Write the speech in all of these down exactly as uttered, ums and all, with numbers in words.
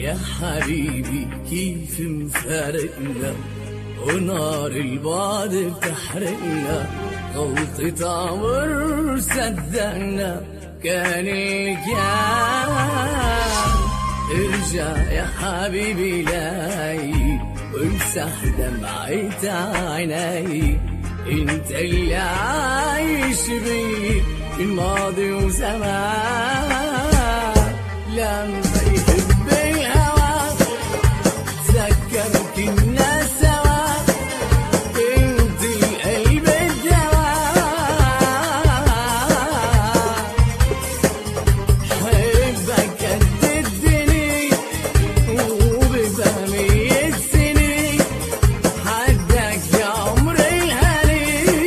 يا حبيبي كيف مفارقنا ونار البعد بتحرقنا، غلطة عمر صدقنا كان الكان. ارجع يا حبيبي لاي وامسح دمعة عيني، انت اللي عايش بي الماضي وزمان. لما يحب الهوى تذكر كنا سوا، انت القلب الدواء، حبك قد الدنيا وبفهمية سنين، حدك يا عمر الهني.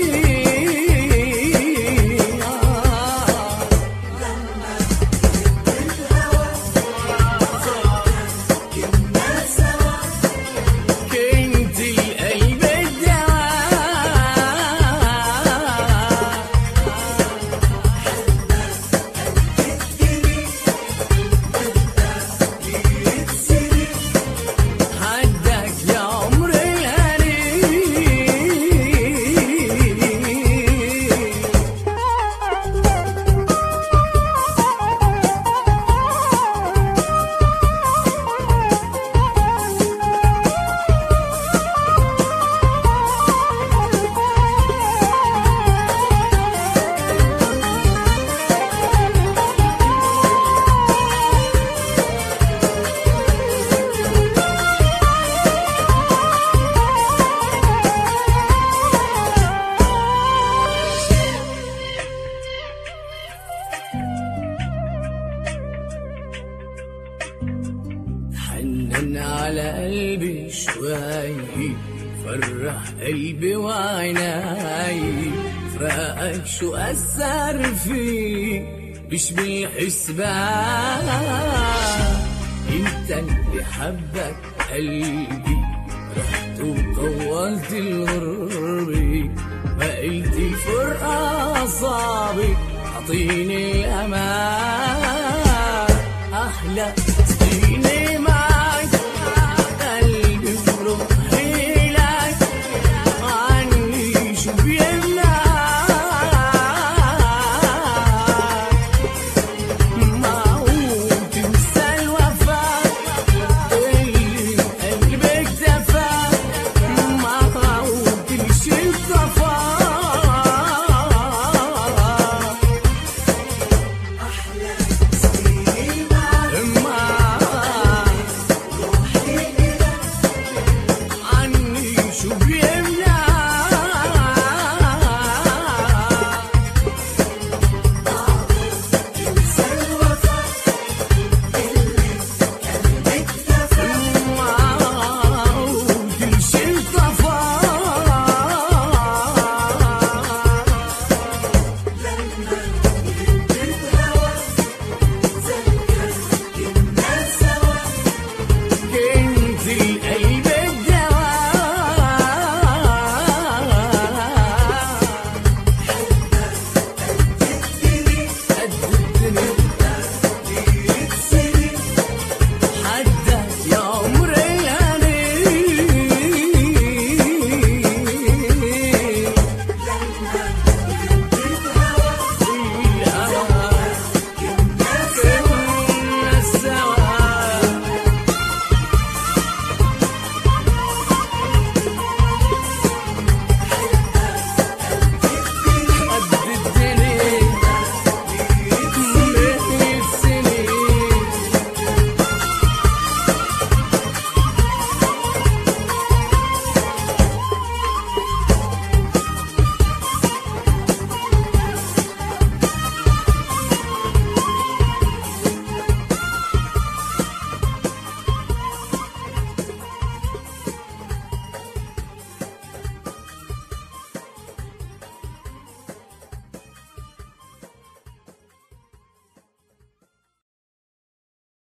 لما يحب الهوى كنا سوا، كنت القلب الدواء، حدك يا عمر الهني. حنن على قلبي شوي، فرح قلبي وعيني، فراقك شو أثر فيه مش بالحسبان. انت اللي حبك قلبي، رحت وطولت الغربة، ما قلت الفرقة صعبة، اعطيني الامان. احلى